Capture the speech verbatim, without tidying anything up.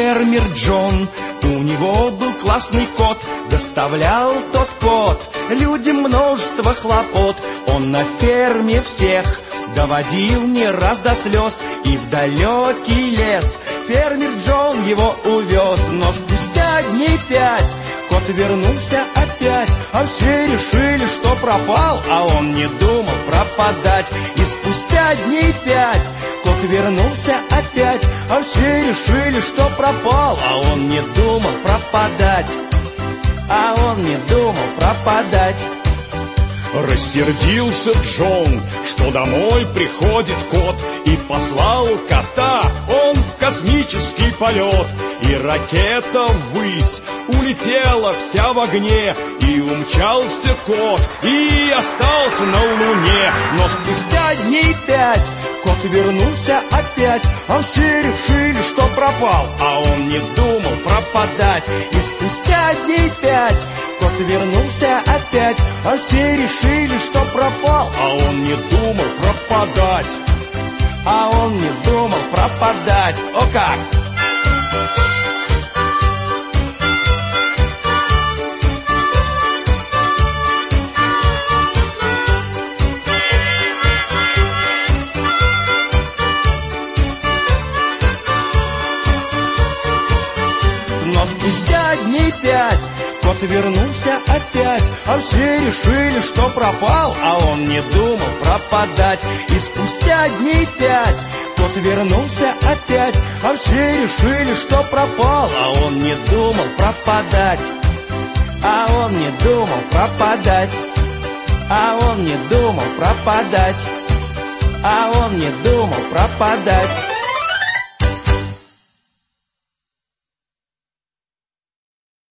фермер Джон. У него был классный кот, доставлял тот кот людям множество хлопот. Он на ферме всех доводил не раз до слез, и в далекий лес фермер Джон его увез. Но спустя дней пять кот вернулся опять, а все решили, что пропал, а он не думал пропадать. И спустя дней пять кот вернулся опять, а все решили, что пропал, а он не думал пропадать, а он не думал пропадать. Рассердился Джон, что домой приходит кот, и послал кота он в космический полет. И ракета ввысь улетела вся в огне, и умчался кот, и остался на Луне. Но спустя дней пять кот вернулся опять, а все решили, что пропал, а он не думал пропадать. И спустя дней пять кот вернулся опять, а все решили, что пропал, а он не думал пропадать, а он не думал пропадать. О как! Но спустя дней пять кот вернулся опять, а все решили, что пропал, а он не думал пропадать. И спустя дней пять кот вернулся опять, а все решили, что пропал, а он не думал пропадать, а он не думал пропадать, а он не думал пропадать, а он не думал пропадать.